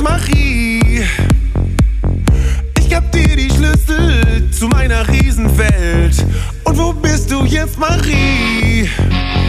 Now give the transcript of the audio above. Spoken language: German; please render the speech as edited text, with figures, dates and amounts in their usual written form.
Marie. Ich gab dir die Schlüssel zu meiner Riesenwelt. Und wo bist du jetzt, Marie?